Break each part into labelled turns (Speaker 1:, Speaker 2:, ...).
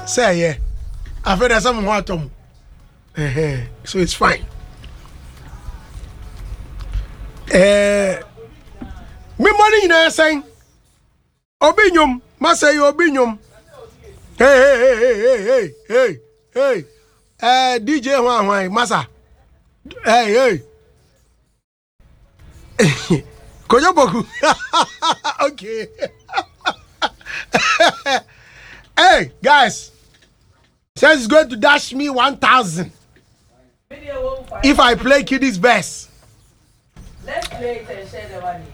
Speaker 1: Say yeah. I've heard some water. So it's fine. Me money in a saying Obinyum, Massa Obinyum. Hey. DJ Juan, Massa. Hey. Kojoboku. Okay. Hey, guys. Says it's going to dash me 1,000 if I play Kiddy's best.
Speaker 2: Let's play it and share the money.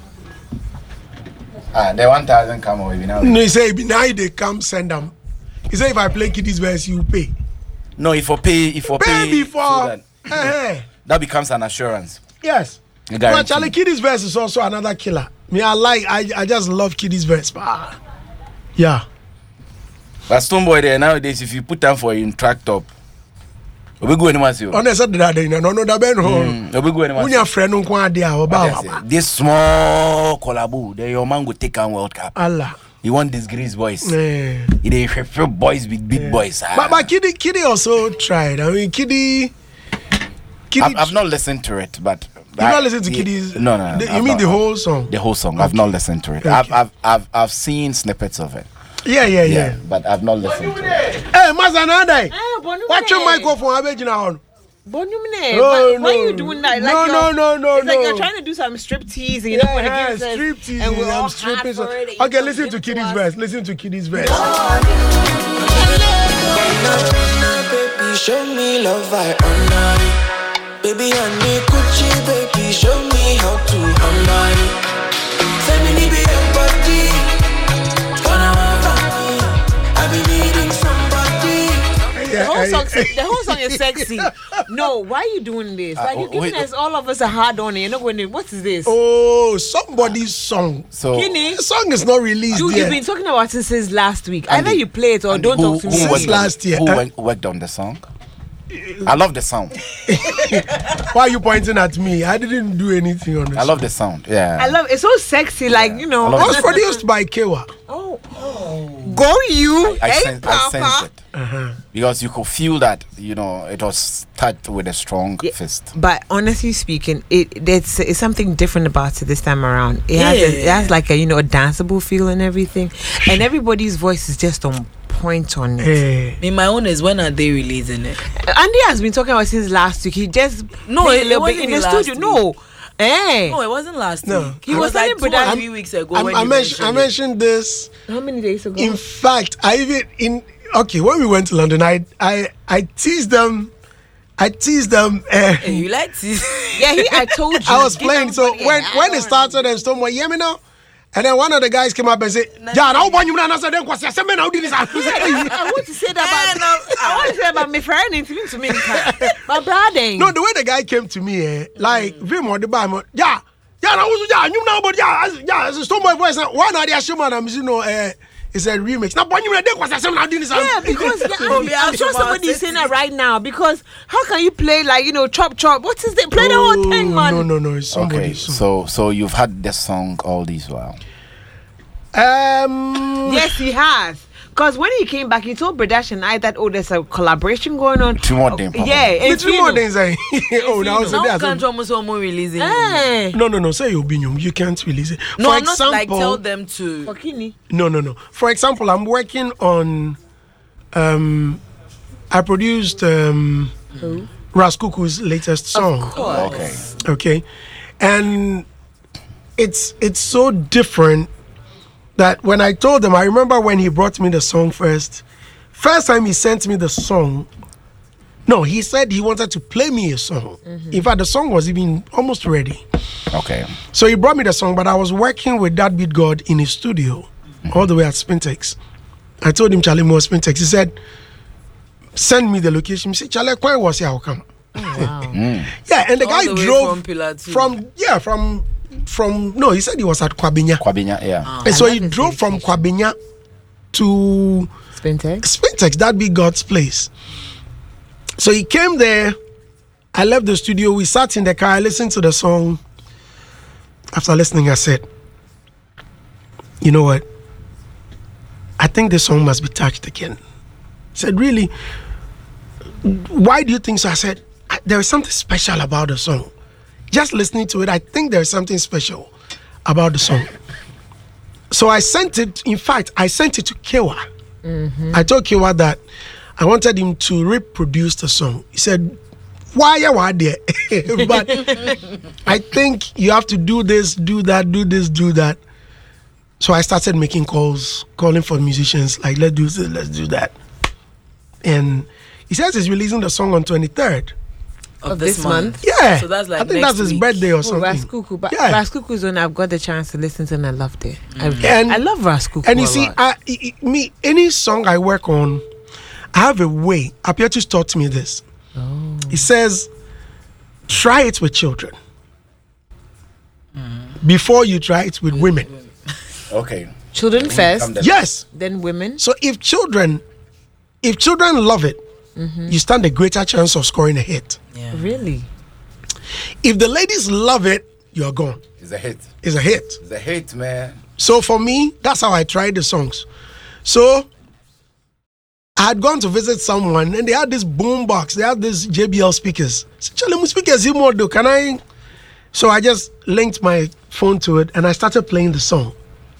Speaker 3: The 1,000 come over now.
Speaker 1: No, he say now they come send them. He say if I play Kiddy's best, you pay.
Speaker 3: No, if I pay
Speaker 1: before.
Speaker 3: So that becomes an assurance.
Speaker 1: Yes. But Charlie, Kiddy's verse is also another killer. I just love Kiddy's verse. Yeah.
Speaker 3: But Stonebwoy there nowadays, if you put them for in track top, we go anywhere.
Speaker 1: Honestly, that we go anywhere. Friend
Speaker 3: this small collabo, then your man will take on World Cup.
Speaker 1: Allah.
Speaker 3: You want these Greece boys? They prefer boys with big boys.
Speaker 1: But Kiddy also tried. I mean, Kiddy.
Speaker 3: I've not listened to it, but.
Speaker 1: You not listen to Kiddy's?
Speaker 3: No.
Speaker 1: You mean the whole song?
Speaker 3: The whole song. Okay. I've not listened to it. Okay. I've seen snippets of it.
Speaker 1: Yeah.
Speaker 3: But I've not listened to it.
Speaker 1: Hey, Mazanade. Watch your microphone. I bet you now.
Speaker 2: Why are you doing that?
Speaker 1: No.
Speaker 2: It's like you're trying to do some strip tease and you don't want to give us
Speaker 1: strip tease. And I'm stripping. Okay, listen to Kiddy's verse. Listen to Kiddy's verse.
Speaker 4: Show me love, I honor you. Baby, I need Gucci, baby, show me how to honor you. Send me be your body. I be needing somebody.
Speaker 2: The whole song is sexy. No, why are you doing this? Like you're giving us all of us a hard on. You're not going to. What is this?
Speaker 1: Oh, somebody's song.
Speaker 3: So
Speaker 1: the song is not released
Speaker 2: Dude,
Speaker 1: yet.
Speaker 2: you've been talking about it since last week. Either you play it or don't talk to me.
Speaker 1: Since last year.
Speaker 3: Who worked on the song? I love the sound.
Speaker 1: Why are you pointing at me? I didn't do anything on this.
Speaker 3: I love the sound. Yeah.
Speaker 2: I love it's so sexy, like you know.
Speaker 1: It was produced by Kewa.
Speaker 2: Go you.
Speaker 3: I sense it. Because you could feel that, you know, it was touched with a strong fist.
Speaker 2: But honestly speaking, it's something different about it this time around. It has like a a danceable feel and everything, and everybody's voice is just on point on it.
Speaker 5: In my own is when are they releasing it?
Speaker 2: Andy has been talking about since last week. He just
Speaker 5: it wasn't
Speaker 2: in the studio.
Speaker 5: Week.
Speaker 2: No,
Speaker 5: it wasn't last week. He was like 2 or 3 weeks ago.
Speaker 1: I mentioned this.
Speaker 2: How many days ago?
Speaker 1: In fact, when we went to London, I teased them.
Speaker 5: You like tease?
Speaker 2: I told you.
Speaker 1: I was playing. So when it started and Stonebwoy, yeah, me now. And then one of the guys came up and said, "Yeah, I want to say
Speaker 2: that about my friend to me. My brother.
Speaker 1: No, the way the guy came to me, like Vim or the Bam, yeah, you know, but it's a Stonebwoy voice. One of the Shuman, it's a remix. Now,
Speaker 2: because I'm sure somebody is saying that right now. Because how can you play like chop? What is it? Play the whole thing, man.
Speaker 1: No. It's somebody.
Speaker 3: Okay, so you've had this song all these while.
Speaker 2: Yes, he has. Because when he came back, he told Bradash and I that there's a collaboration going on.
Speaker 3: 2 more days.
Speaker 2: Yeah,
Speaker 1: 2 more days.
Speaker 5: Now can't almost releasing.
Speaker 1: No. Say your opinion. You can't release it.
Speaker 5: No, I'm not like tell them to.
Speaker 1: No. For example, I'm working on. I produced Ras Kuku's latest song.
Speaker 2: Of course.
Speaker 1: Okay, and it's so different. That when I told them, I remember when he brought me the song first time he sent me the song, he said he wanted to play me a song. In fact, the song was even almost ready.
Speaker 3: Okay.
Speaker 1: So he brought me the song, but I was working with that beat god in his studio, all the way at Spintex. I told him, Charlie, more Spintex. He said, send me the location. He said, Charlie, why was here? I'll come.
Speaker 2: Oh, wow.
Speaker 1: Yeah, and the
Speaker 5: all
Speaker 1: guy
Speaker 5: the way
Speaker 1: drove from he said he was at Kwabinya.
Speaker 3: Yeah.
Speaker 1: And so he drove from Kwabinya to Spintex, that big God's place. So he came there. I left the studio. We sat in the car. I listened to the song. After listening, I said, you know what? I think the song must be touched again. said, really? Why do you think so? I said, there is something special about the song. Just listening to it, I think there is something special about the song. So I sent it, in fact, I sent it to Kewa. I told Kewa that I wanted him to reproduce the song. He said, why are there? But I think you have to do this, do that, do this, do that. So I started making calls, calling for musicians, like, let's do this, let's do that. And he says he's releasing the song on 23rd.
Speaker 5: Of this month?
Speaker 1: Yeah.
Speaker 5: So that's like
Speaker 1: I think that's his birthday or something.
Speaker 2: Raskuku. But Raskuku's one I've got the chance to listen to and I loved it.
Speaker 1: I
Speaker 2: love Raskuku.
Speaker 1: And you see, me, any song I work on, I have a way. Apietus taught me this. He says, try it with children before you try it with women.
Speaker 3: Okay.
Speaker 2: Children first.
Speaker 1: Yes.
Speaker 2: Then women.
Speaker 1: So if children love it, you stand a greater chance of scoring a hit.
Speaker 5: Yeah.
Speaker 2: Really?
Speaker 1: If the ladies love it, you're gone.
Speaker 3: It's a hit.
Speaker 1: It's a hit.
Speaker 3: It's a hit, man.
Speaker 1: So for me, that's how I tried the songs. So I had gone to visit someone and they had this boom box. They had these JBL speakers. I said, Charlie, speakers, can I? So I just linked my phone to it and I started playing the song.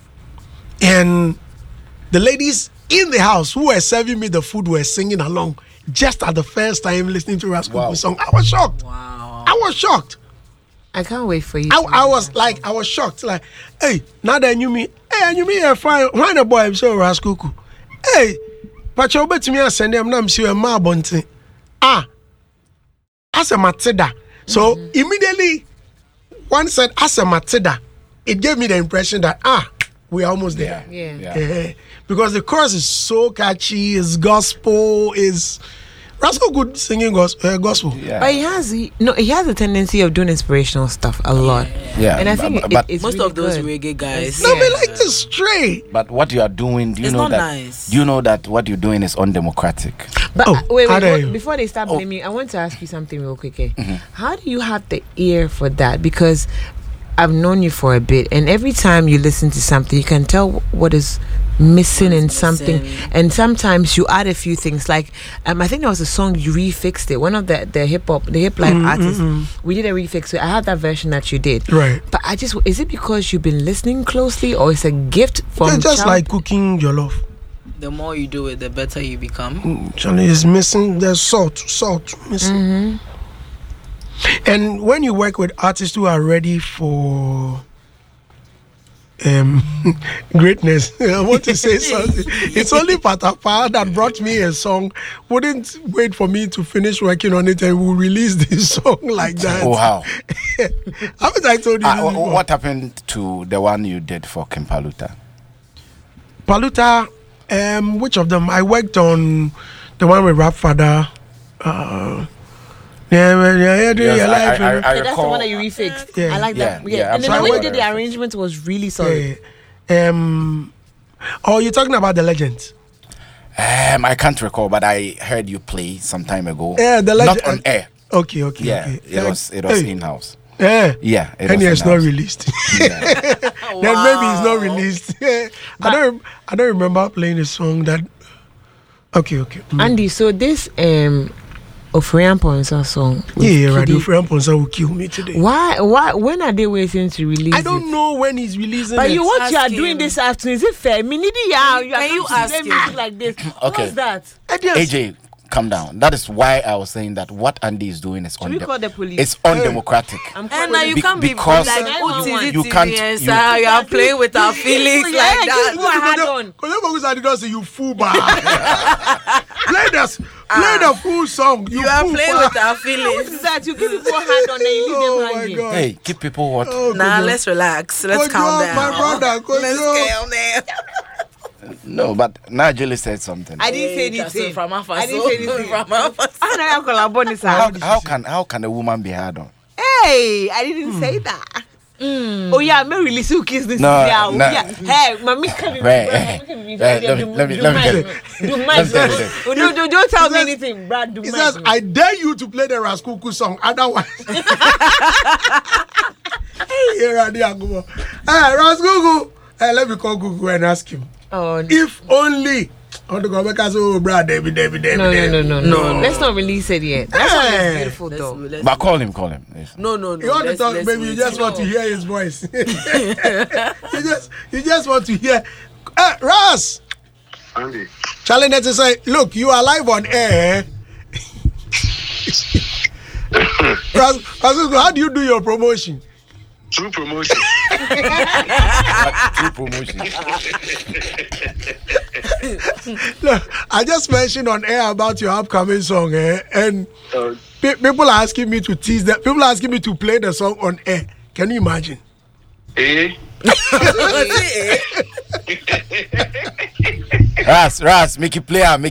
Speaker 1: And the ladies in the house who were serving me the food were singing along just at the first time listening to Raskuku's song. I was shocked.
Speaker 5: Wow.
Speaker 1: I was shocked.
Speaker 2: I can't wait for you.
Speaker 1: I was shocked. Like, hey, now that you me, you're fine. Why the boy, I'm so Raskuku. Hey, but you'll bet me, I send them, I'm sure, my bunting. As a Matilda. So immediately, one said, as a Matilda, it gave me the impression that, we're almost there.
Speaker 2: Yeah.
Speaker 1: Because the chorus is so catchy, it's gospel, is Rascal good singing gospel.
Speaker 3: Yeah.
Speaker 2: But he has a tendency of doing inspirational stuff a lot.
Speaker 3: Yeah.
Speaker 2: And I think it's
Speaker 5: most
Speaker 2: really
Speaker 5: of those
Speaker 2: good.
Speaker 5: reggae guys.
Speaker 1: No, be like this straight.
Speaker 3: But what you are doing, do you
Speaker 5: It's
Speaker 3: know
Speaker 5: not
Speaker 3: that?
Speaker 5: nice.
Speaker 3: Do you know that what you're doing is undemocratic?
Speaker 2: But
Speaker 1: wait,
Speaker 2: before they start blaming, I want to ask you something real quick. How do you have the ear for that? Because I've known you for a bit, and every time you listen to something, you can tell what is missing in something, and sometimes you add a few things. Like I think there was a song you refixed it. One of the hip life artists, we did a refix. So I had that version that you did.
Speaker 1: Right.
Speaker 2: But is it because you've been listening closely, or it's a gift from?
Speaker 1: It's just like cooking jollof.
Speaker 5: The more you do it, the better you become.
Speaker 1: Charlie is missing. There's salt missing. And when you work with artists who are ready for greatness, I want to say something. It's only Patapa that brought me a song, wouldn't wait for me to finish working on it and will release this song like that.
Speaker 3: Oh, wow.
Speaker 1: Haven't I told you this before?
Speaker 3: What happened to the one you did for King Paluta?
Speaker 1: Paluta, which of them? I worked on the one with Rap Father.
Speaker 3: I
Speaker 2: that's the
Speaker 3: recall.
Speaker 2: one that you refixed.
Speaker 1: Yeah.
Speaker 2: I like that.
Speaker 3: Yeah,
Speaker 2: And then the way you did the arrangement was really solid.
Speaker 1: Oh, you're talking about the legend.
Speaker 3: I can't recall, but I heard you play some time ago.
Speaker 1: Yeah, the legend.
Speaker 3: Not on air.
Speaker 1: Okay.
Speaker 3: Yeah, it was in house.
Speaker 1: Yeah.
Speaker 3: Yeah,
Speaker 1: And it's not released.
Speaker 3: Yeah.
Speaker 1: Then maybe it's not released. I don't remember playing a song that. Okay.
Speaker 2: Andy, so this Ofrian Ponsa song.
Speaker 1: Radio Ofrian Ponsa will kill me today.
Speaker 2: Why? When are they waiting to release
Speaker 1: I don't know when he's releasing
Speaker 2: But
Speaker 1: it.
Speaker 2: what you are
Speaker 5: Ask
Speaker 2: doing
Speaker 5: him.
Speaker 2: this afternoon, is it fair?
Speaker 5: Can you ask him?
Speaker 2: music like this?
Speaker 3: Okay.
Speaker 2: What's that?
Speaker 3: AJ, calm down. That is why I was saying that what Andy is doing is
Speaker 2: Should we call the police?
Speaker 3: It's undemocratic.
Speaker 2: I'm
Speaker 5: And now you
Speaker 3: Be-
Speaker 5: can't be
Speaker 3: because
Speaker 5: like,
Speaker 3: you can't-
Speaker 5: you are playing with our feelings like that.
Speaker 2: Put my hand on.
Speaker 1: You fool play the full song.
Speaker 5: You are
Speaker 1: fool
Speaker 5: playing
Speaker 1: bar.
Speaker 5: with our
Speaker 2: What
Speaker 5: feelings.
Speaker 2: is that? You give people a hand on and you leave
Speaker 1: Oh
Speaker 2: them
Speaker 1: my
Speaker 2: hanging.
Speaker 1: God.
Speaker 3: Hey, keep people what?
Speaker 5: Nah, let's relax. Let's
Speaker 1: Kojo,
Speaker 5: calm down.
Speaker 1: my brother, Kojo.
Speaker 5: Let's calm down.
Speaker 3: No, but Nigel said something.
Speaker 2: I didn't say
Speaker 5: That's
Speaker 2: anything.
Speaker 5: from Alpha,
Speaker 2: I didn't say
Speaker 5: so-
Speaker 2: anything.
Speaker 5: from Alpha.
Speaker 2: I know I'm calling this out.
Speaker 3: How can a woman be hard on?
Speaker 2: Hey, I didn't say that. Oh yeah, I'm release who kiss this.
Speaker 3: No,
Speaker 2: Yeah,
Speaker 3: no.
Speaker 2: yeah. Hey, mommy can be.
Speaker 3: Right,
Speaker 2: Mommy can be.
Speaker 3: right, let me get it.
Speaker 2: Do
Speaker 3: Let
Speaker 2: mine.
Speaker 3: me get it.
Speaker 2: Don't tell me
Speaker 1: says-
Speaker 2: anything, Brad. Do
Speaker 1: He
Speaker 2: mine.
Speaker 1: says, I dare you to play the Raskuku song. Otherwise. Here I go. Hey, Raskuku. Hey, let me call Gugu and ask him.
Speaker 2: Oh,
Speaker 1: If only I want to go back and say, oh, brother, David.
Speaker 2: No. Let's not release it yet. That song is beautiful, though.
Speaker 3: But call him.
Speaker 5: No.
Speaker 1: You want to talk, baby? You just want to hear his voice. you just want to hear. Ross.
Speaker 6: Andy.
Speaker 1: Charlie Nettie say, look, you are live on air. Ross, how do you do your promotion?
Speaker 6: True promotion.
Speaker 3: True promotion.
Speaker 1: Look, I just mentioned on air about your upcoming song, and people are asking me to tease that. People are asking me to play the song on air. Can you imagine?
Speaker 3: Ras, make it play.
Speaker 6: Abi,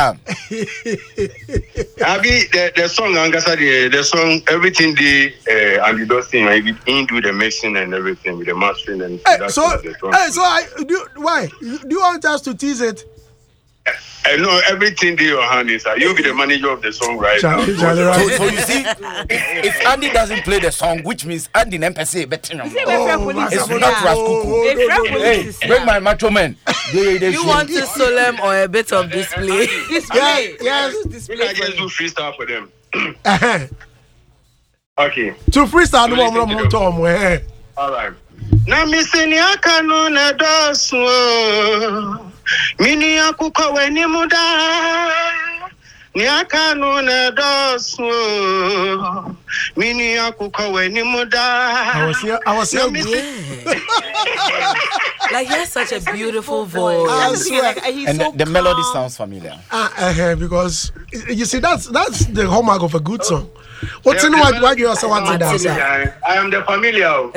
Speaker 6: the song, the song, everything and the Dustin, I do the mixing and everything with the mastering and
Speaker 1: why? Do you want us to tease it?
Speaker 6: No, everything in your hand is you'll be the manager of the song right now.
Speaker 3: So you see, if Andy doesn't play the song, which means Andy Nempese better. It's not Ras Kuku. Hey, bring my macho man.
Speaker 5: You want to solemn or a bit of display?
Speaker 1: Yes.
Speaker 6: I just do freestyle for them. Okay.
Speaker 1: To freestyle, no Tom.
Speaker 6: All right. Na miseni akanu na dosu. Mini akuko weni muda. Ni akanu na dosu. Mini akuko weni muda.
Speaker 1: I was here.
Speaker 5: Like, he has such a beautiful voice.
Speaker 3: And the melody sounds familiar.
Speaker 1: Because you see, that's the hallmark of a good song. What's in why you also want to dance?
Speaker 6: I am the familiar.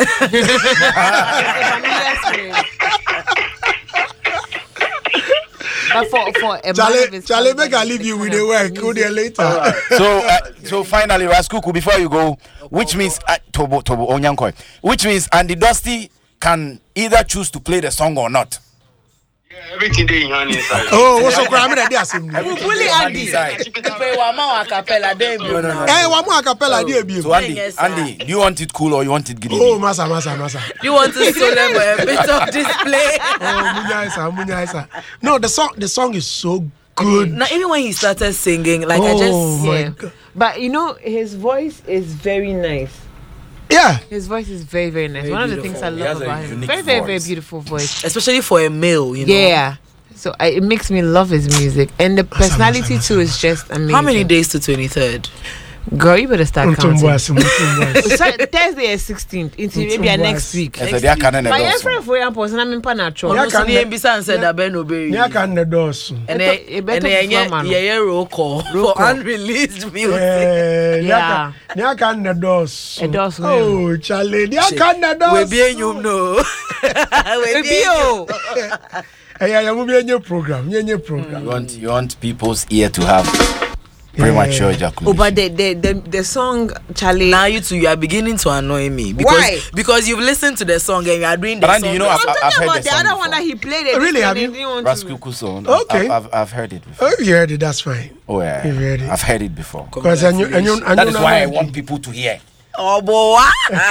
Speaker 2: But for a
Speaker 1: Charlie, make I leave you with the work. Go there later.
Speaker 3: So finally, Ras Kuku, before you go, which means Tobo Onyankoi, which means Andy Dusty can either choose to play the song or not.
Speaker 6: Yeah, everything they in hand inside.
Speaker 1: Oh, what's so crazy that they are saying?
Speaker 5: Fully Andy. Wama acapella debut.
Speaker 1: Wama acapella debut.
Speaker 3: So Andy, do you want it cool or you want it gritty?
Speaker 1: Oh, massa.
Speaker 5: You want to solemn a bit of display?
Speaker 1: Munyaisa. No, the song is so good.
Speaker 5: Now, even when he started singing, like
Speaker 1: God.
Speaker 2: But you know, his voice is very nice.
Speaker 1: Yeah.
Speaker 2: His voice is very, very nice. One of the things I love about him. Very, very beautiful voice.
Speaker 5: Especially for a male, you know.
Speaker 2: Yeah. So it makes me love his music. And the personality too is just amazing.
Speaker 5: How many days to 23rd?
Speaker 2: Girl, you better start counting.
Speaker 1: Thursday
Speaker 2: is 16th. Into maybe next week.
Speaker 3: My friend
Speaker 2: for your person, I'm in Panacho.
Speaker 5: Yeah, can be said that Ben obey.
Speaker 1: Yeah, can the doors.
Speaker 5: And roll call for unreleased music.
Speaker 2: Yeah.
Speaker 1: Yeah, can the doors.
Speaker 2: Oh,
Speaker 1: Charlie. Yeah, can the doors.
Speaker 5: We be you know. We be you.
Speaker 1: Hey, we be in your program. You
Speaker 3: want people's ear to have premature ejaculation.
Speaker 2: Oh, but the song, Charlie.
Speaker 5: Now you are beginning to annoy me.
Speaker 2: Why?
Speaker 5: Because you've listened to the song and you are doing the
Speaker 3: but
Speaker 5: song.
Speaker 3: Andy, you know, I've heard the
Speaker 2: other one that he played.
Speaker 1: Really, have you?
Speaker 3: Ras Kuku song.
Speaker 1: Okay.
Speaker 3: I've heard it before.
Speaker 1: Oh, you heard it. That's fine.
Speaker 3: Oh yeah.
Speaker 1: You heard it.
Speaker 3: I've heard it before.
Speaker 1: Because that
Speaker 3: is why I want people to hear.
Speaker 5: Oh boy!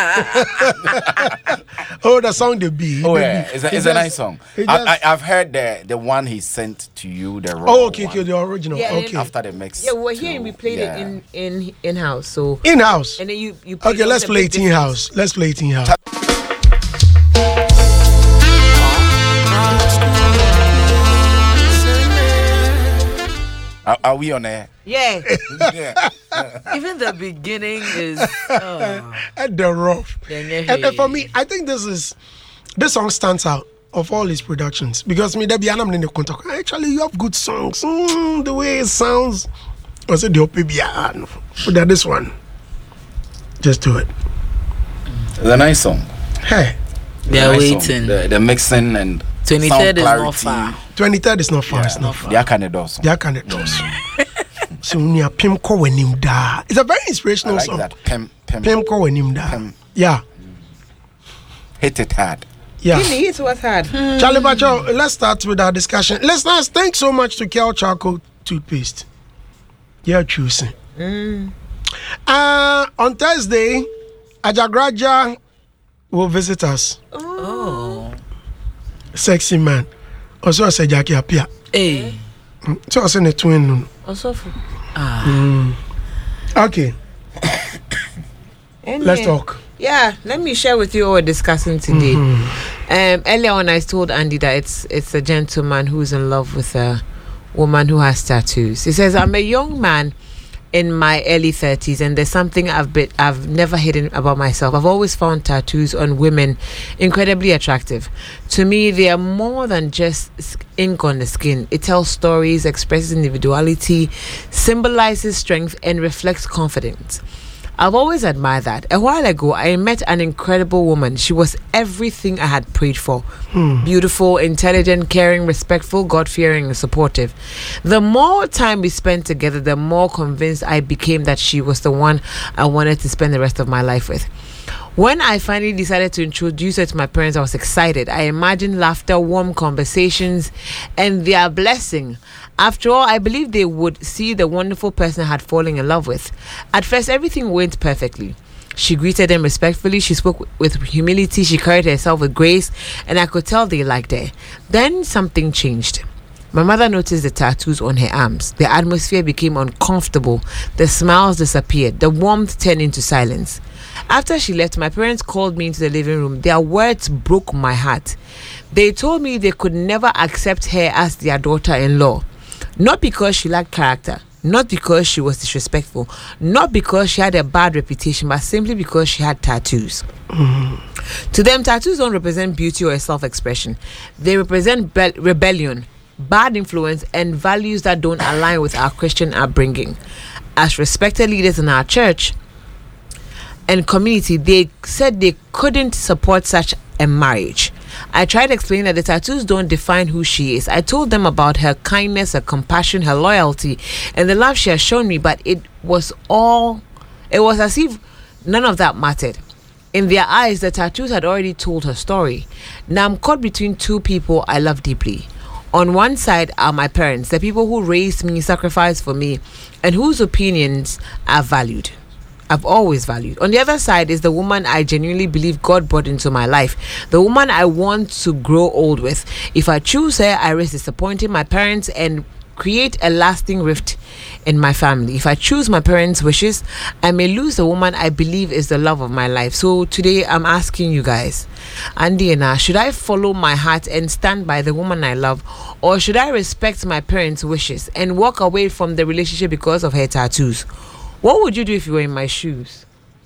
Speaker 1: Oh, the song the B.
Speaker 3: Oh yeah, it's a nice song. I've heard the one he sent to you. The raw
Speaker 1: okay, the original.
Speaker 2: Yeah,
Speaker 1: okay.
Speaker 3: After the mix.
Speaker 2: Yeah, we're here and we played it in house. So
Speaker 1: in house.
Speaker 2: And then you
Speaker 1: okay, let's play it in house. Let's play it in house.
Speaker 3: Are we on air?
Speaker 2: Yeah.
Speaker 5: Even the beginning is
Speaker 1: at the rough. And for me, I think this song stands out of all his productions because me there be anam in the contact. Actually, you have good songs. The way it sounds. I said the OPBA. But this one, just do it.
Speaker 3: It's a nice song.
Speaker 1: Hey,
Speaker 5: they're waiting.
Speaker 3: The mixing and
Speaker 5: 23rd is not far.
Speaker 1: 23rd is not far. It's not far.
Speaker 3: They can do so.
Speaker 1: So Pim ko wenim da. It's a very inspirational song.
Speaker 3: I like that.
Speaker 1: Pim ko wenim da. Yeah.
Speaker 3: Hit it hard.
Speaker 1: Yeah.
Speaker 2: Hit was hard.
Speaker 1: Charlie Bacho, let's start with our discussion. Listeners, thanks so much to Kel Charcoal Toothpaste. You're choosing. On Thursday, Ajagraja will visit us.
Speaker 5: Oh.
Speaker 1: Sexy man. Also, I said Jackie Apia.
Speaker 5: Hey.
Speaker 1: So I was in a twin.
Speaker 2: Also for
Speaker 1: Okay. Let's talk.
Speaker 2: Yeah, let me share with you what we're discussing today. Earlier on, I told Andy that it's a gentleman who's in love with a woman who has tattoos. He says, I'm a young man in my early 30s, and there's something I've never hidden about myself. I've always found tattoos on women incredibly attractive. To me, they are more than just ink on the skin. It tells stories, expresses individuality, symbolizes strength, and reflects confidence. I've always admired that. A while ago, I met an incredible woman. She was everything I had prayed for. Beautiful, intelligent, caring, respectful, God-fearing, and supportive. The more time we spent together, the more convinced I became that she was the one I wanted to spend the rest of my life with. When I finally decided to introduce her to my parents, I was excited. I imagined laughter, warm conversations, and their blessing. After all, I believed they would see the wonderful person I had fallen in love with. At first, everything went perfectly. She greeted them respectfully, she spoke with humility, she carried herself with grace, and I could tell they liked her. Then something changed. My mother noticed the tattoos on her arms. The atmosphere became uncomfortable. The smiles disappeared. The warmth turned into silence. After she left, my parents called me into the living room. Their words broke my heart. They told me they could never accept her as their daughter-in-law. Not because she lacked character, not because she was disrespectful, not because she had a bad reputation, but simply because she had tattoos. To them, tattoos don't represent beauty or self-expression. They represent rebellion, bad influence, and values that don't align with our Christian upbringing. As respected leaders in our church and community, they said they couldn't support such a marriage. I tried explaining that the tattoos don't define who she is. I told them about her kindness, her compassion, her loyalty, and the love she has shown me, but it was as if none of that mattered. In their eyes, the tattoos had already told her story. Now I'm caught between two people I love deeply. On one side are my parents, the people who raised me, sacrificed for me, and whose opinions I've always valued. On the other side is the woman I genuinely believe God brought into my life, the woman I want to grow old with. If I choose her, I risk disappointing my parents and create a lasting rift in my family. If I choose my parents' wishes, I may lose the woman I believe is the love of my life. So today I'm asking you guys, Andy and I, should I follow my heart and stand by the woman I love, or should I respect my parents' wishes and walk away from the relationship because of her tattoos? What would you do if you were in my shoes?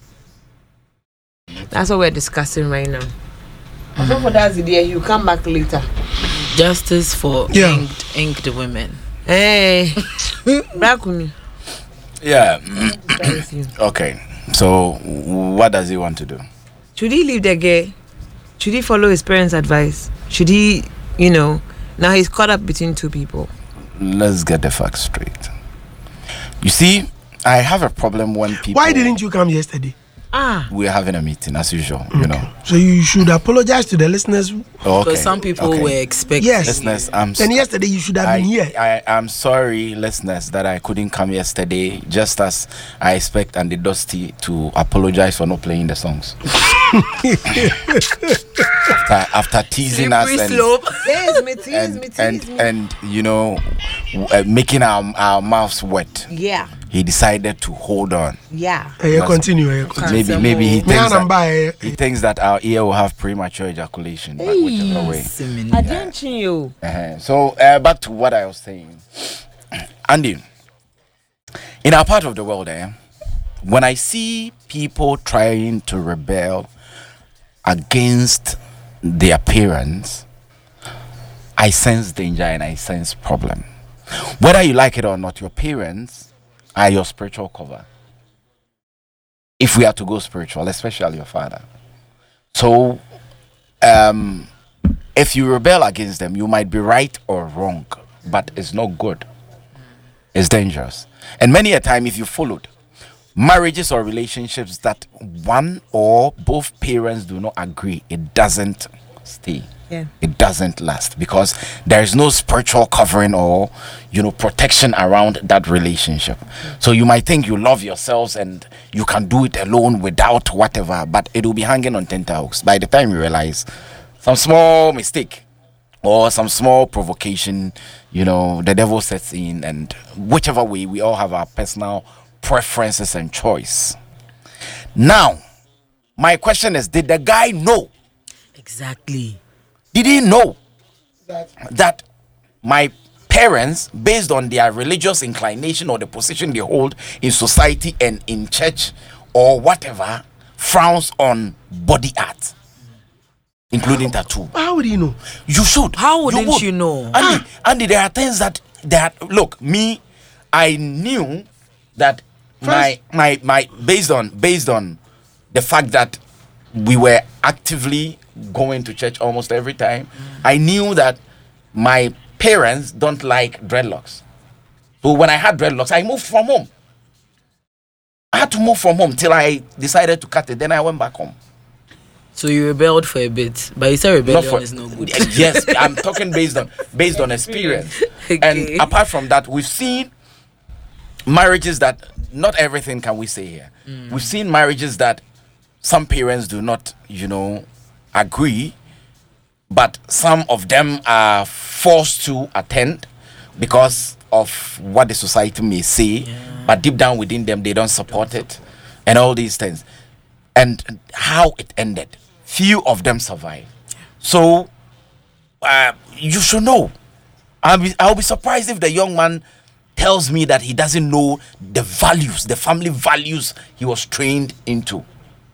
Speaker 2: That's what we're discussing right now. I think for that idea, you come back later.
Speaker 5: Justice for inked women.
Speaker 2: Hey, back with me.
Speaker 3: Yeah. Okay. So, what does he want to do?
Speaker 2: Should he leave the girl? Should he follow his parents' advice? Should he, now he's caught up between two people?
Speaker 3: Let's get the facts straight. You see, I have a problem when people...
Speaker 1: Why didn't you come yesterday?
Speaker 3: We're having a meeting as usual,
Speaker 1: So you should apologize to the listeners.
Speaker 5: Because some people were expecting.
Speaker 1: Yes.
Speaker 3: Listeners,
Speaker 1: then yesterday you should have been here.
Speaker 3: I'm sorry, listeners, that I couldn't come yesterday, just as I expect Andy Dusty to apologize for not playing the songs. after teasing us and making our mouths wet.
Speaker 2: Yeah.
Speaker 3: He decided to hold on.
Speaker 2: Yeah.
Speaker 1: Continue.
Speaker 3: Maybe he thinks that our ear will have premature ejaculation. But whichever way. So back to what I was saying. Andy, in our part of the world, when I see people trying to rebel against their parents, I sense danger and I sense problem. Whether you like it or not, your parents are your spiritual cover. If we are to go spiritual, especially your father. So, if you rebel against them, you might be right or wrong, but it's not good. It's dangerous. And many a time, if you followed marriages or relationships that one or both parents do not agree, it doesn't stay.
Speaker 2: Yeah.
Speaker 3: It doesn't last because there is no spiritual covering or protection around that relationship. So you might think you love yourselves and you can do it alone without whatever, but it will be hanging on tenterhooks. By the time you realize some small mistake or some small provocation, the devil sets in, and whichever way, we all have our personal preferences and choice. Now, my question is, did the guy know?
Speaker 5: Exactly.
Speaker 3: Did he know that my parents, based on their religious inclination or the position they hold in society and in church or whatever, frowns on body art, including tattoo?
Speaker 1: How would you know?
Speaker 3: You should.
Speaker 5: How wouldn't you know?
Speaker 3: Andy, there are things that look, me, I knew that my based on the fact that we were actively going to church almost every time, I knew that my parents don't like dreadlocks. So when I had dreadlocks, I moved from home. I had to move from home till I decided to cut it. Then I went back home.
Speaker 5: So you rebelled for a bit, but you said rebellion is no good.
Speaker 3: Yes, I'm talking based on experience.
Speaker 5: Okay.
Speaker 3: And apart from that, we've seen marriages that, not everything can we say here. We've seen marriages that some parents do not, agree, but some of them are forced to attend because of what the society may say, but deep down within them, they don't support it, and all these things. And how it ended, few of them survived. So you should know. I'll be surprised if the young man tells me that he doesn't know the values, the family values he was trained into.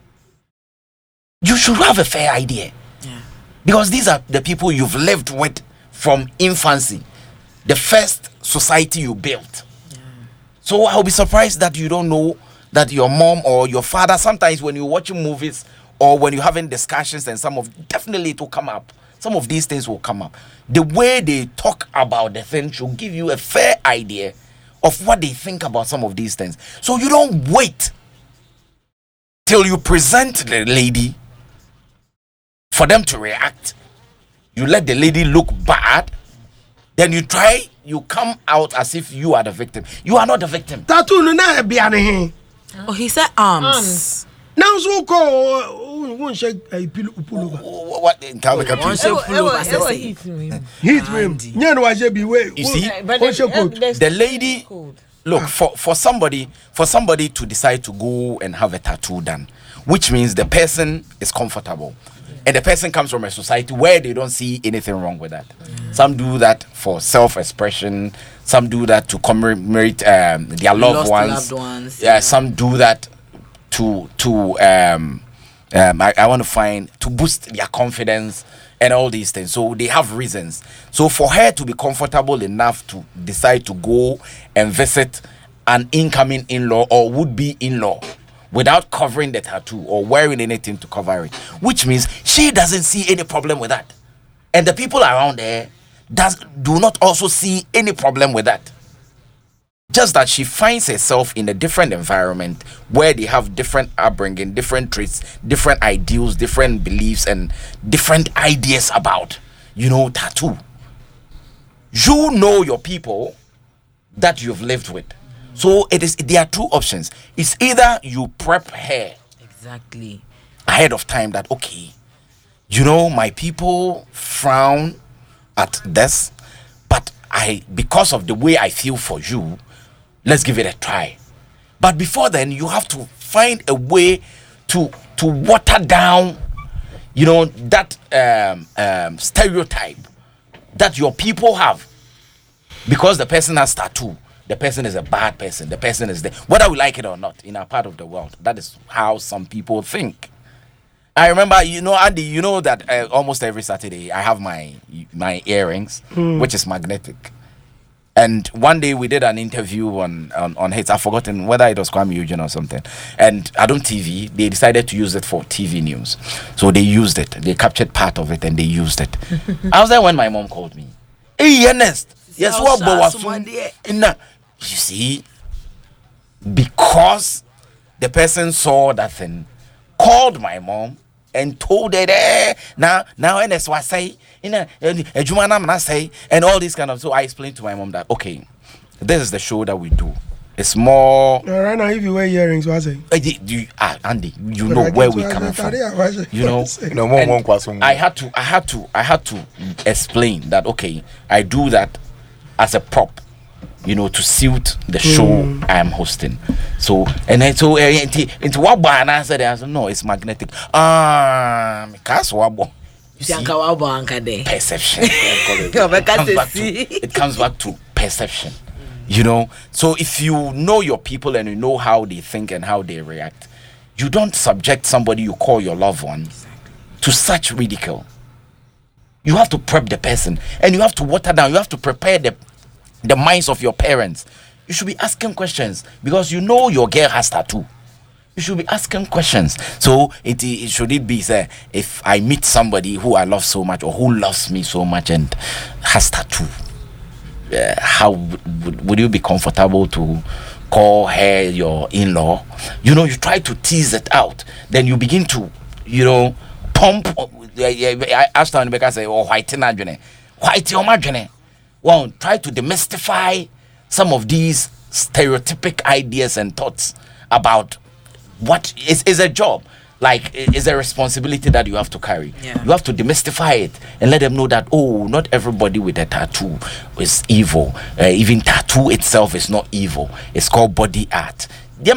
Speaker 3: You should have a fair idea. Because these are the people you've lived with from infancy, the first society you built. So I'll be surprised that you don't know that your mom or your father, sometimes when you're watching movies or when you're having discussions, and definitely it will come up. Some of these things will come up. The way they talk about the thing should give you a fair idea of what they think about some of these things. So you don't wait till you present the lady for them to react. You let the lady look bad, then you come out as if you are the victim. You are not the victim.
Speaker 1: Tattoo no na biane.
Speaker 5: Oh, he said arms.
Speaker 1: Now so ko won shake pullover.
Speaker 3: What in
Speaker 5: pullover?
Speaker 1: Heat me. Nya no waje bi we.
Speaker 3: You see, the lady, look, for somebody to decide to go and have a tattoo done, which means the person is comfortable. And the person comes from a society where they don't see anything wrong with that. Some do that for self-expression. Some do that to commemorate their loved ones. Yeah, some do that to boost their confidence and all these things. So they have reasons. So for her to be comfortable enough to decide to go and visit an incoming in-law or would-be in-law without covering the tattoo or wearing anything to cover it, which means she doesn't see any problem with that, and the people around there do not also see any problem with that. Just that she finds herself in a different environment where they have different upbringing, different traits, different ideals, different beliefs, and different ideas about tattoo. You know your people that you've lived with. So there are two options. It's either you prep her
Speaker 5: exactly
Speaker 3: ahead of time that, okay, my people frown at this, but because of the way I feel for you, let's give it a try. But before then, you have to find a way to water down, that stereotype that your people have. Because the person has tattoo, the person is a bad person. The person is there. Whether we like it or not, in our part of the world, that is how some people think. I remember, Andy, that almost every Saturday I have my earrings, which is magnetic. And one day we did an interview on Hits. I've forgotten whether it was Kwame Eugene or something. And Adon TV, they decided to use it for TV news. So they used it. They captured part of it and they used it. I was there when my mom called me. Hey, Ernest. Yes, what you see, because the person saw that thing, called my mom and told her, now Ernest was say, and all this kind of. So I explained to my mom that, okay, this is the show that we do. It's more.
Speaker 1: Right now, if you wear earrings, what's it?
Speaker 3: Andy, you know where we're coming from. You know, I had to explain that. Okay, I do that as a prop, you know, to suit the show I am hosting. So into what bar? I said, no, it's magnetic. You see, perception. It comes back to perception. You know, so if you know your people and you know how they think and how they react, you don't subject somebody you call your loved one to such ridicule. You have to prep the person and you have to water down. You have to prepare the minds of your parents. You should be asking questions because you know your girl has tattoo. You should be asking questions. So it should it be say, if I meet somebody who I love so much or who loves me so much and has tattoo, how would you be comfortable to call her your in-law? You know, you try to tease it out. Then you begin to, you know, pump. I asked her because I say, oh, white imagine. Well, try to demystify some of these stereotypic ideas and thoughts about what is a job. Like, it's a responsibility that you have to carry. Yeah. You have to demystify it and let them know that, oh, not everybody with a tattoo is evil. Even tattoo itself is not evil. It's called body art. They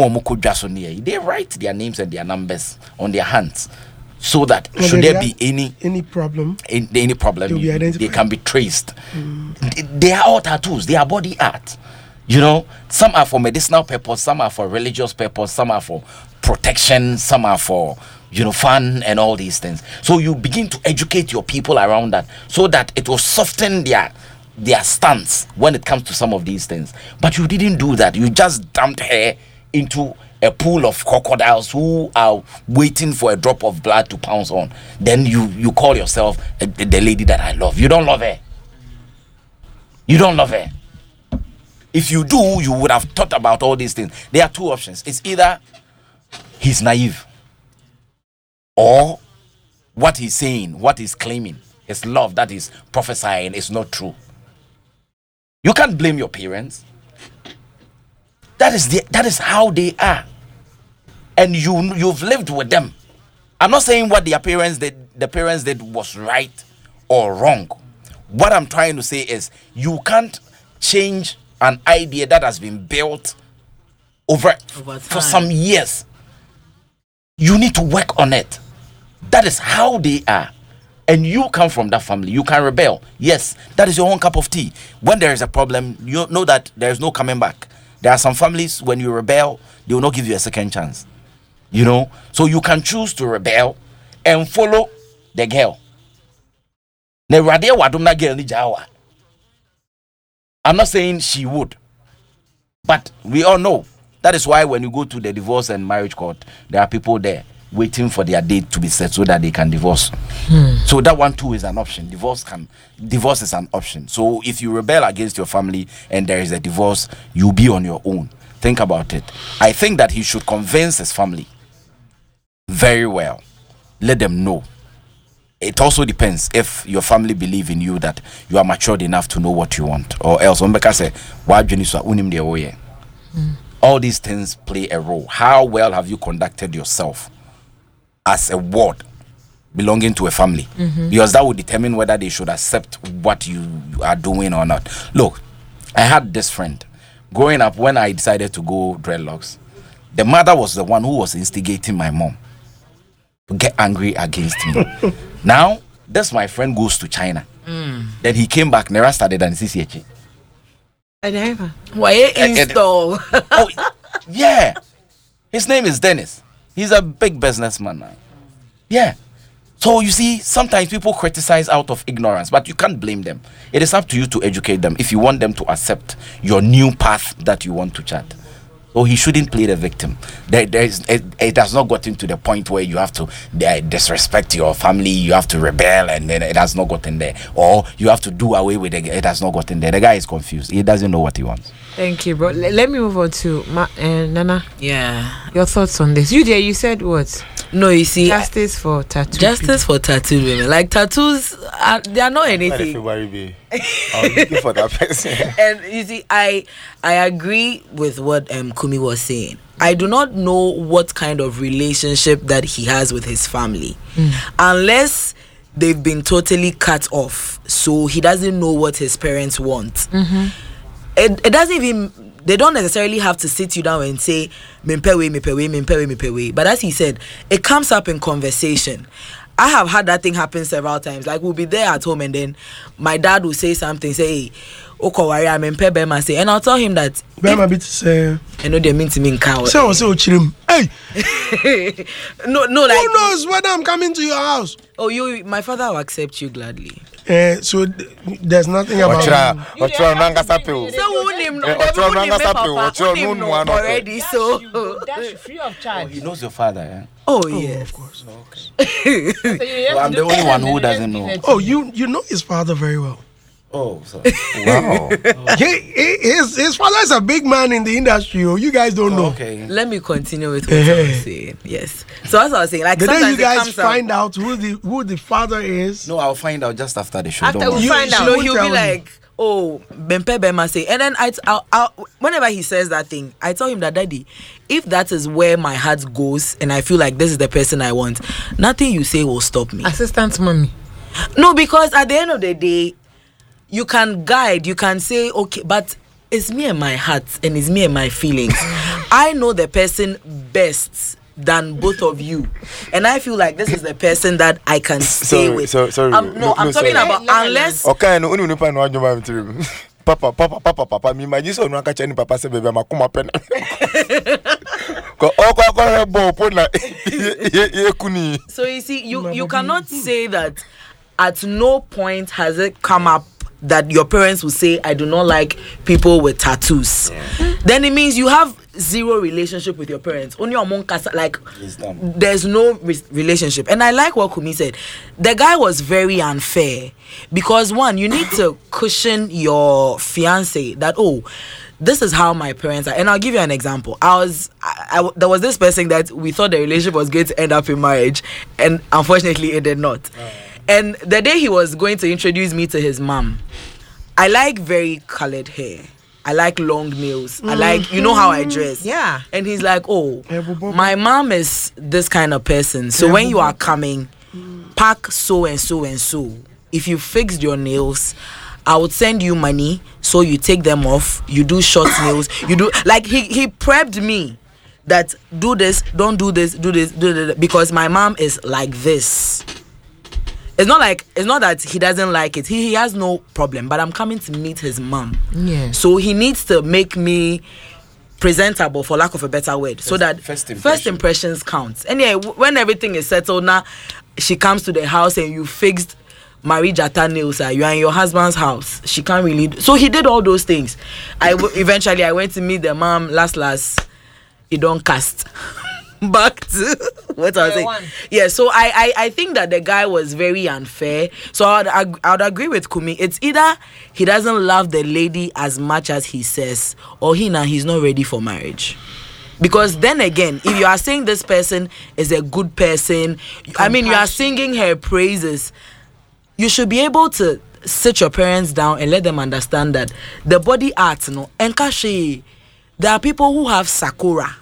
Speaker 3: write their names and their numbers on their hands so that should there be any problem, they can be traced. They are all tattoos. They are body art. You know, some are for medicinal purpose, some are for religious purpose, some are for protection, some are for, you know, fun and all these things. So you begin to educate your people around that so that it will soften their stance when it comes to some of these things. But you didn't do that. You just dumped her into a pool of crocodiles who are waiting for a drop of blood to pounce on. Then you call yourself the lady that I love. You don't love her. You don't love her. If you do, you would have thought about all these things. There are two options. It's either he's naive, or what he's saying, what he's claiming, his love that he's prophesying is not true. You can't blame your parents. That is how they are, and you've lived with them. I'm not saying what the parents did was right or wrong. What I'm trying to say is you can't change an idea that has been built over for some years. You need to work on it. That is how they are. And you come from that family. You can rebel. Yes, that is your own cup of tea. When there is a problem, you know that there is no coming back. There are some families, when you rebel, they will not give you a second chance. You know? So you can choose to rebel and follow the girl. I'm not saying she would, but we all know. That is why when you go to the divorce and marriage court, there are people there waiting for their date to be set so that they can divorce. So that one too is an option. Divorce is an option. So if you rebel against your family and there is a divorce, you'll be on your own. Think about it. I think that he should convince his family very well. Let them know. It also depends if your family believe in you, that you are matured enough to know what you want, or else all these things play a role. How well have you conducted yourself as a ward belonging to a family? Because that will determine whether they should accept what you are doing or not. Look, I had this friend growing up. When I decided to go dreadlocks, the mother was the one who was instigating my mom to get angry against me. Now, this my friend goes to China. Then he came back, never started an CCH.
Speaker 2: Why install?
Speaker 3: Oh, yeah. His name is Dennis. He's a big businessman now. Yeah. So you see, sometimes people criticize out of ignorance, but you can't blame them. It is up to you to educate them if you want them to accept your new path that you want to chart. So he shouldn't play the victim. It has not gotten to the point where you have to disrespect your family, you have to rebel, and then it has not gotten there. Or you have to do away with it. It has not gotten there. The guy is confused. He doesn't know what he wants.
Speaker 2: Thank you, bro. Let me move on to Nana.
Speaker 5: Yeah.
Speaker 2: Your thoughts on this? You said what?
Speaker 5: No, you see,
Speaker 2: justice for
Speaker 5: tattoo women. Like tattoos, they are not anything.
Speaker 3: I'm looking for that person.
Speaker 5: And you see, I agree with what Kumi was saying. I do not know what kind of relationship that he has with his family, unless they've been totally cut off. So he doesn't know what his parents want. It doesn't even. They don't necessarily have to sit you down and say, but as he said, it comes up in conversation. I have had that thing happen several times. Like, we'll be there at home and then my dad will say something, say, say, and I'll tell him that. I know they mean to me in cow.
Speaker 1: So, hey.
Speaker 5: No, like.
Speaker 1: Who knows whether I'm coming to your house?
Speaker 5: Oh, my father will accept you gladly.
Speaker 1: So there's nothing about
Speaker 5: already, so
Speaker 2: that's free of charge.
Speaker 3: Oh, he knows your father, eh?
Speaker 5: Oh yes,
Speaker 3: of course. Okay. So I'm the only one who doesn't know.
Speaker 1: Oh, you know his father very well.
Speaker 3: Oh, so, wow.
Speaker 1: His father is a big man in the industry. Oh, you guys don't know.
Speaker 5: Okay. Let me continue with what I was saying. Yes. So as I was saying, like
Speaker 1: the day you guys find out who the father is.
Speaker 3: No, I'll find out just after the show.
Speaker 2: After we find out,
Speaker 5: he'll be like, "Oh, Bempe Bema say," and then I'll whenever he says that thing, I tell him that, Daddy, if that is where my heart goes, and I feel like this is the person I want, nothing you say will stop me.
Speaker 2: Assistant mommy.
Speaker 5: No, because at the end of the day, you can guide, you can say, okay, but it's me and my heart and it's me and my feelings. I know the person best than both of you, and I feel like this is the person that I can stay with.
Speaker 3: Sorry.
Speaker 5: I'm talking about unless.
Speaker 3: Okay, no, Papa. Me, my Jesus, no, catch any Papa say, baby, I'm a come pen.
Speaker 5: So you see, you cannot say that at no point has it come up that your parents will say, I do not like people with tattoos. Then it means you have zero relationship with your parents. Only among like there's no relationship. And I like what Kumi said. The guy was very unfair because one, you need to cushion your fiance that, oh, this is how my parents are. And I'll give you an example. There was this person that we thought the relationship was going to end up in marriage, and unfortunately it did not. And the day he was going to introduce me to his mom, I like very colored hair. I like long nails. I like, you know how I dress.
Speaker 2: Yeah.
Speaker 5: And he's like, oh, my mom is this kind of person. So when you are coming, pack so and so and so. If you fixed your nails, I would send you money. So you take them off. You do short nails. You do, like, he prepped me that do this, don't do this, do this, because my mom is like this. It's not that he doesn't like it. He has no problem, but I'm coming to meet his mom.
Speaker 2: Yeah.
Speaker 5: So he needs to make me presentable, for lack of a better word, so that first impressions count. And yeah, when everything is settled now, she comes to the house and you fixed Marie Jata nails. You are in your husband's house. She can't really. So he did all those things. Eventually I went to meet the mom. Last, it don't cast. Back to what I was saying. Yeah, so I think that the guy was very unfair. So I would agree with Kumi. It's either he doesn't love the lady as much as he says, or he's not ready for marriage. Because then again, if you are saying this person is a good person, I mean, you are singing her praises, you should be able to sit your parents down and let them understand that the body art, Enkashi, there are people who have Sakura.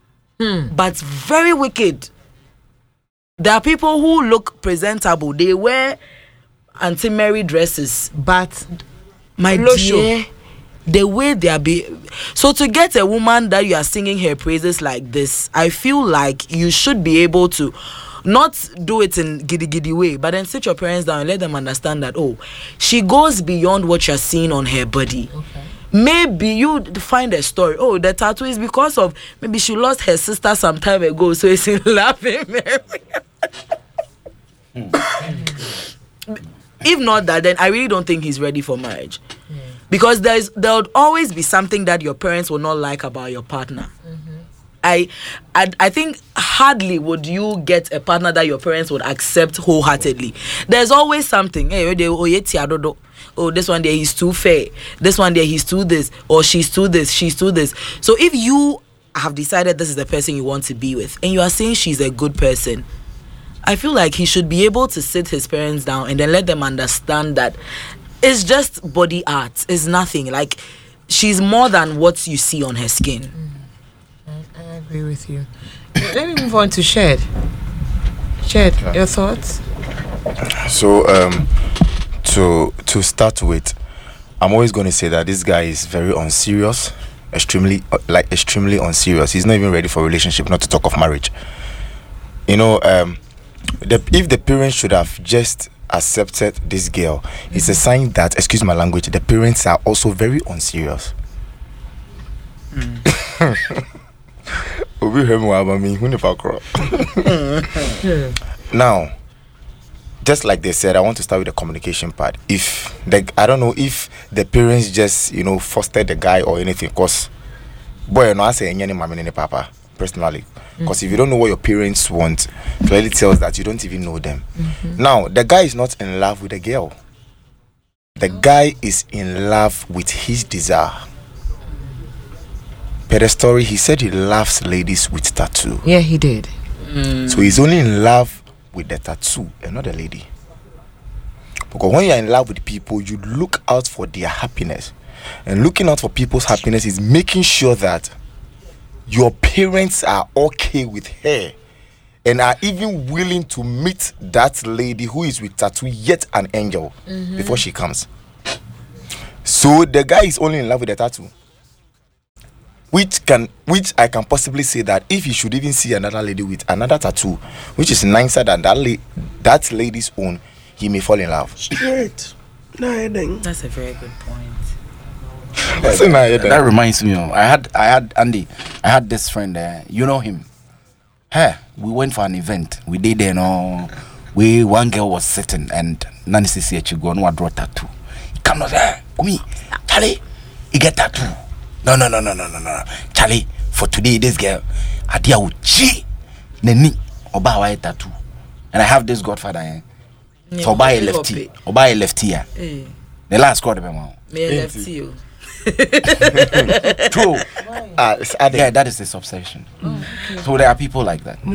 Speaker 5: But very wicked. There are people who look presentable. They wear anti-Mary dresses, but my dear, the way they are so to get a woman that you are singing her praises like this, I feel like you should be able to not do it in giddy way, but then sit your parents down and let them understand that, oh, she goes beyond what you're seeing on her body. Okay. Maybe you find a story. Oh, the tattoo is because of maybe she lost her sister some time ago, so it's in laughing. If not that, then I really don't think he's ready for marriage, because there would always be something that your parents will not like about your partner. I think hardly would you get a partner that your parents would accept wholeheartedly. There's always something. Hey, oh, this one there he's too fair. This one there he's too this, or she's too this, she's too this. So if you have decided this is the person you want to be with, and you are saying she's a good person, I feel like he should be able to sit his parents down and then let them understand that it's just body art. It's nothing. Like, she's more than what you see on her skin.
Speaker 2: I agree with you. Let me move on to Shed. Shed, your thoughts?
Speaker 7: So, to start with, I'm always going to say that this guy is very unserious, extremely unserious. He's not even ready for a relationship, not to talk of marriage. You know, if the parents should have just accepted this girl, it's a sign that, excuse my language, the parents are also very unserious. Now, just like they said, I want to start with the communication part. I don't know if the parents just, fostered the guy or anything, because boy, I say any mommy any papa personally, because if you don't know what your parents want, it clearly tells that you don't even know them. Now, the guy is not in love with the girl. The guy is in love with his desire. Per the story, he said he loves ladies with tattoo.
Speaker 2: Yeah, he did.
Speaker 7: So he's only in love with the tattoo and not the lady. Because when you're in love with people, you look out for their happiness. And looking out for people's happiness is making sure that your parents are okay with her and are even willing to meet that lady who is with tattoo, yet an angel, before she comes. So the guy is only in love with the tattoo. Which I can possibly say that if he should even see another lady with another tattoo, which is nicer than that lady's own, he may fall in love.
Speaker 1: Straight.
Speaker 5: That's a very good point.
Speaker 3: That reminds me of I had Andy. I had this friend there. You know him. Hey, we went for an event. We did one girl was sitting and Nancy said she go no draw tattoo. Come on there. Me, Charlie, you get tattoo. No. Charlie, for today, this girl, Adia Uchi, Neni, Oba Hawaii tattoo. And I have this godfather, so buy a lefty, or buy a lefty. The last quarter,
Speaker 5: May I left you.
Speaker 3: True. Yeah, that is his obsession. Okay. So there are people like that.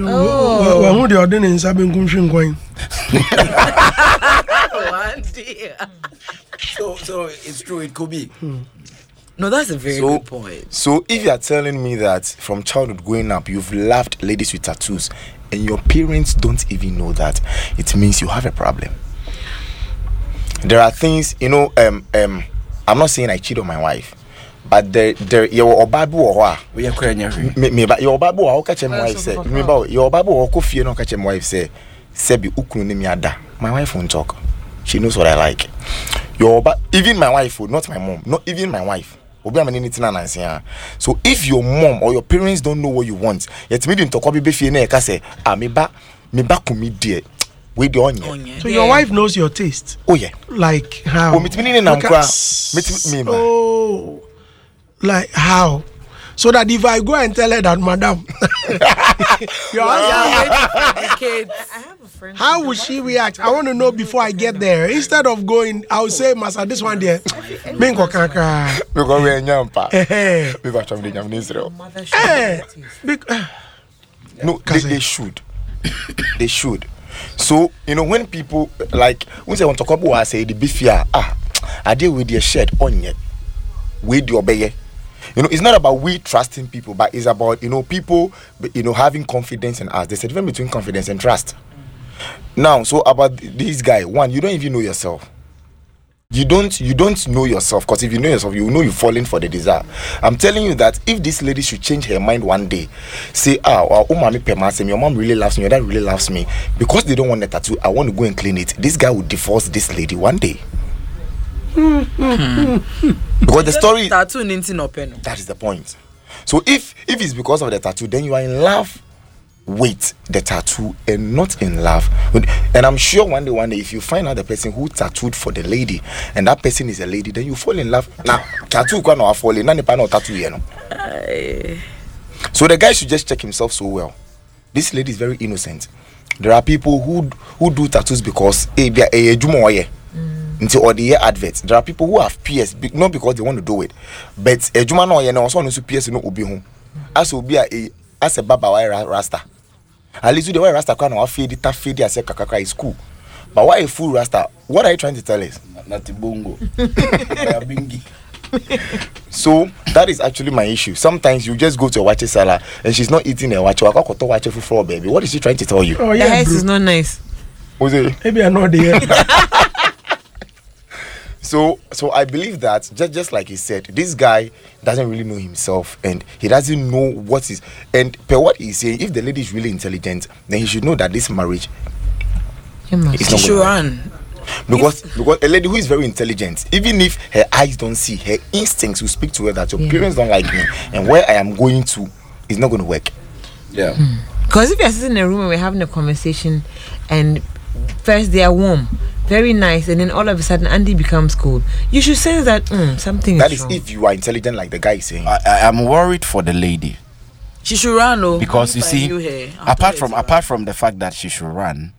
Speaker 3: So it's true, it could be.
Speaker 5: No, that's a very good point.
Speaker 7: So if you are telling me that from childhood growing up, you've loved ladies with tattoos and your parents don't even know that, it means you have a problem. There are things, I'm not saying I cheat on my wife, but your Bible or your Bible catch my wife say, your Bible or coffee no catch my wife say, Sebi ukunimiada. My wife won't talk. She knows what I like. Even my wife, not my mom, not even my wife. So if your mom or your parents don't know what you want, yet me didn't talk about say, me back kumi dear.
Speaker 1: So your wife knows your taste.
Speaker 7: Oh yeah.
Speaker 1: Like how? Like how? So that if I go and tell her that, madam, how would she react? I want to know before I get there. Instead of going, I will say, Masa, this one there.
Speaker 7: No, they should. They should. So, when people, like, when they want to talk about, say, the beefia, I deal with your shed on yet. With your baby. It's not about we trusting people, but it's about, people, having confidence in us. There's a difference between confidence and trust. Now, so about this guy, one, you don't even know yourself. You don't know yourself, because if you know yourself, you know you're falling for the desire. I'm telling you that if this lady should change her mind one day, say, your mom really loves me, your dad really loves me, because they don't want the tattoo, I want to go and clean it. This guy will divorce this lady one day. Because the story
Speaker 5: tattoo
Speaker 7: that is the point. So if it's because of the tattoo, then you are in love with the tattoo and not in love and I'm sure one day if you find out the person who tattooed for the lady and that person is a lady, then you fall in love. Now tattoo can not fall in tattoo, So the guy should just check himself so well. This lady is very innocent. There are people who do tattoos because until the year adverts. There are people who have PS not because they want to do it, but a juma no also no PS no obi home. as will be as a baba wire rasta. At least the way rasta can now feed it, feed it, kakaka is cool. But why a full rasta? What are you trying to tell us?
Speaker 3: Not bongo.
Speaker 7: So that is actually my issue. Sometimes you just go to a wache sala and she's not eating a wache. I got to watch for floor, baby. What is she trying to tell you?
Speaker 1: Oh
Speaker 2: The
Speaker 1: yeah,
Speaker 2: house
Speaker 1: bro.
Speaker 2: is not nice.
Speaker 7: Was it?
Speaker 1: Maybe I'm not there.
Speaker 7: So I believe that just like he said, this guy doesn't really know himself and he doesn't know what is. And per what he's saying, if the lady is really intelligent, then he should know that this marriage is
Speaker 5: She
Speaker 7: not
Speaker 5: should
Speaker 7: going to work.
Speaker 5: run.
Speaker 7: Because a lady who is very intelligent, even if her eyes don't see, her instincts will speak to her that your parents don't like me and where I am going to is not going to work.
Speaker 3: Yeah.
Speaker 2: Because if you're sitting in a room and we're having a conversation, and first they are warm, very nice, and then all of a sudden Andy becomes cold, you should sense that something
Speaker 7: That
Speaker 2: is
Speaker 7: is
Speaker 2: wrong.
Speaker 7: if you are intelligent like the guy is saying.
Speaker 3: I am worried for the lady
Speaker 5: She should run, though.
Speaker 3: because you
Speaker 5: If I
Speaker 3: see,
Speaker 5: knew her,
Speaker 3: apart from the fact that she should run,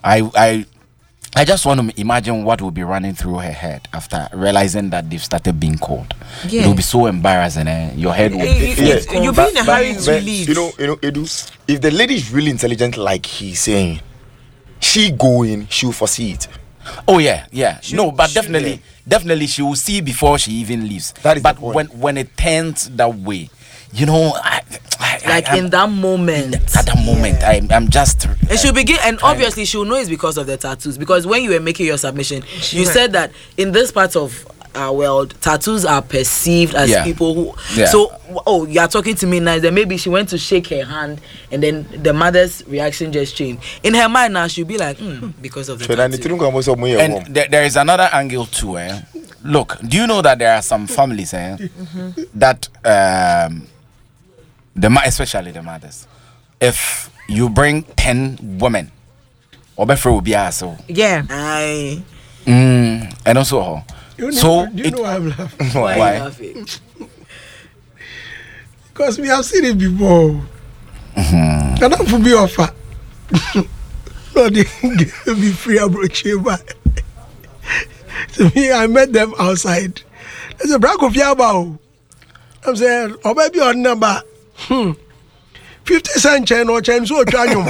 Speaker 3: I just want to imagine what will be running through her head after realizing that they've started being cold.
Speaker 2: Yeah.
Speaker 3: It will be so embarrassing. Your head will be.
Speaker 2: You'll be in a hurry to leave.
Speaker 7: You know, Edu, if the lady is really intelligent like he's saying, she she'll foresee it.
Speaker 3: Oh yeah. No, but definitely she will see before she even leaves.
Speaker 7: That is
Speaker 3: but
Speaker 7: the point.
Speaker 3: when it turns that way, you know,
Speaker 5: in that moment.
Speaker 3: At that moment, I'm just.
Speaker 5: And she'll begin, and obviously she'll know it's because of the tattoos. Because when you were making your submission, you said that in this part of our world, tattoos are perceived as people who.
Speaker 3: Yeah.
Speaker 5: So, you are talking to me nice. Then maybe she went to shake her hand, and then the mother's reaction just changed. In her mind now, she'll be like, because of the tattoo.
Speaker 3: And there is another angle too. Look, do you know that there are some families that especially the mothers, if you bring 10 women, Obefe will be also.
Speaker 2: Yeah.
Speaker 5: Aye.
Speaker 3: And also,
Speaker 1: You know,
Speaker 3: so
Speaker 1: do you know why I'm laughing?
Speaker 5: Why?
Speaker 3: Why?
Speaker 5: You laughing?
Speaker 1: Because we have seen it before. And that would be offer. No, they give me free approach. To me, I met them outside. There's a brag of Yabao. I'm saying, oh, baby, on number 50 cent chain or chain, so Chanyum.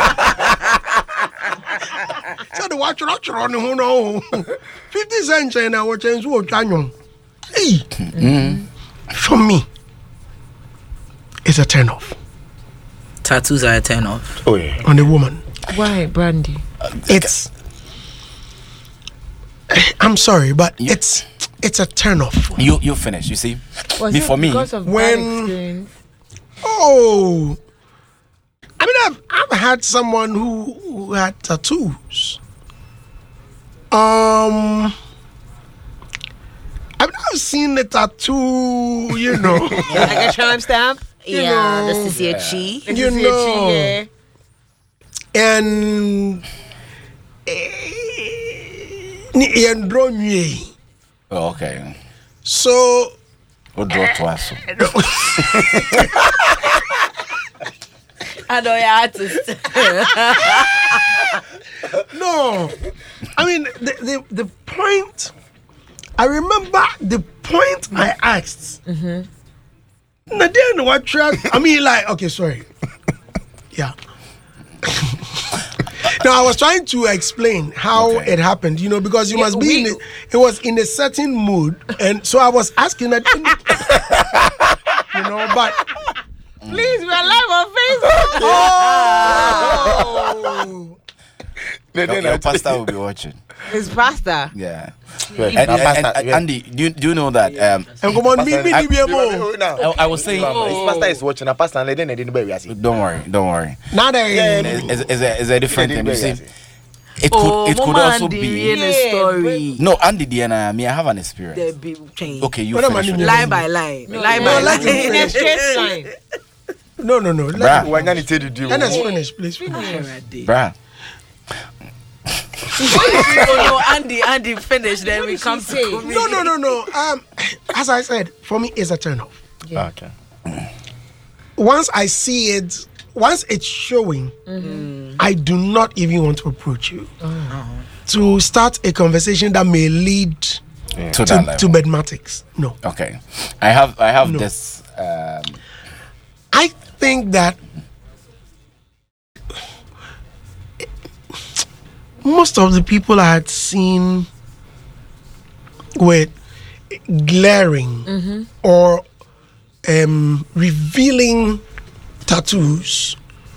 Speaker 1: So the watch on who know 50 cent chain or chain, so Chanyum. Hey, for me, it's a turn off
Speaker 5: Tattoos are a turn off.
Speaker 7: Oh yeah.
Speaker 1: on a woman.
Speaker 2: Why, Brandy?
Speaker 1: It's. I'm sorry, but it's a turn off.
Speaker 3: You finish. You see,
Speaker 2: Was
Speaker 3: for
Speaker 2: it
Speaker 3: me,
Speaker 2: because of
Speaker 1: when-
Speaker 2: bad experience?
Speaker 1: Oh, I mean, I've had someone who had tattoos. I've never seen the tattoo, you know.
Speaker 2: Like a tramp stamp?
Speaker 1: You know,
Speaker 5: this is your chi.
Speaker 1: you know, and
Speaker 3: okay.
Speaker 1: so
Speaker 3: We'll draw to us.
Speaker 5: I know you're artist.
Speaker 1: no, I mean the point. I remember the point I asked. What track? I mean, like, okay, sorry. Yeah. No, I was trying to explain how it happened, you know, because you must be in it was in a certain mood, and so I was asking that, you know, but
Speaker 2: Please, we're live on Facebook.
Speaker 3: Your pastor will be watching.
Speaker 2: It's pasta.
Speaker 3: Yeah.
Speaker 7: Right.
Speaker 3: And
Speaker 7: Pastor,
Speaker 3: Andy, do you know that?
Speaker 1: and come on, me,
Speaker 3: I was saying.
Speaker 7: His pastor is watching a pastor and then they didn't bury us.
Speaker 3: Don't worry.
Speaker 1: now that
Speaker 3: It's a different thing. You see, it could also be.
Speaker 5: Story.
Speaker 3: No, Andy, Diana, me, I have an experience.
Speaker 5: There be change.
Speaker 3: Okay, you
Speaker 1: What am I
Speaker 3: finish.
Speaker 1: doing?
Speaker 5: Line by line. Line
Speaker 1: no,
Speaker 5: by
Speaker 1: let's
Speaker 5: line.
Speaker 2: In a straight line.
Speaker 1: no.
Speaker 3: Bruh.
Speaker 1: Let us finish, please.
Speaker 3: Bruh.
Speaker 5: No, Andy, finish. Then we come to me.
Speaker 1: No. As I said, for me, it's a turn off.
Speaker 7: Okay.
Speaker 1: Once I see it, once it's showing, I do not even want to approach you to start a conversation that may lead
Speaker 3: To that level.
Speaker 1: to mathematics. No.
Speaker 3: Okay, I have
Speaker 1: No.
Speaker 3: this
Speaker 1: think that most of the people I had seen with glaring or revealing tattoos,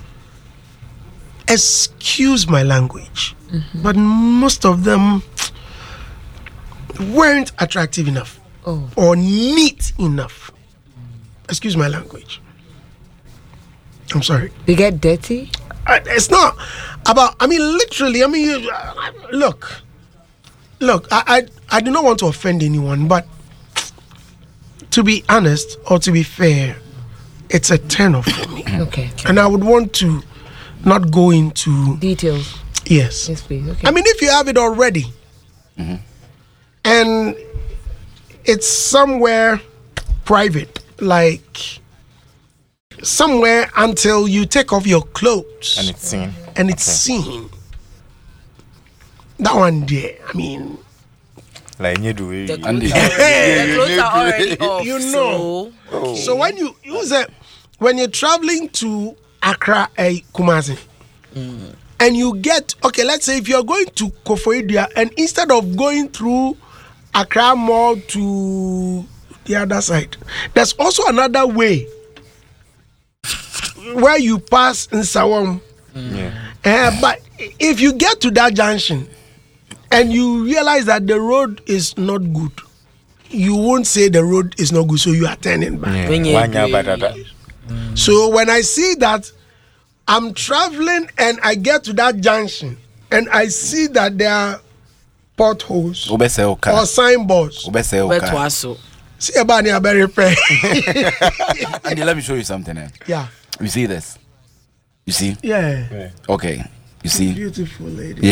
Speaker 1: excuse my language, but most of them weren't attractive enough or neat enough. Excuse my language. I'm sorry.
Speaker 2: They get dirty?
Speaker 1: It's not about, I mean, literally, I mean, look, I do not want to offend anyone, but to be honest or to be fair, it's a turn off for me.
Speaker 2: Okay.
Speaker 1: And I would want to not go into
Speaker 2: details.
Speaker 1: Yes.
Speaker 2: Yes, please. Okay.
Speaker 1: I mean, if you have it already and it's somewhere private, like somewhere until you take off your clothes
Speaker 7: and it's seen.
Speaker 1: And it's seen. That one there, I mean,
Speaker 7: like you do
Speaker 5: the clothes are already off,
Speaker 1: you know. So when you use it, when you're traveling to Accra, Kumasi, and you get, okay, let's say if you're going to Koforidua, and instead of going through Accra Mall to the other side, there's also another way where you pass in Sawam. But if you get to that junction and you realize that the road is not good, you won't say the road is not good, so you are turning back. So when I see that I'm traveling and I get to that junction and I see that there are potholes or signboards, see about your very prayer.
Speaker 3: Andy, let me show you something.
Speaker 1: Yeah.
Speaker 3: You see this? You see?
Speaker 1: Yeah.
Speaker 3: Okay. You see?
Speaker 1: Beautiful lady.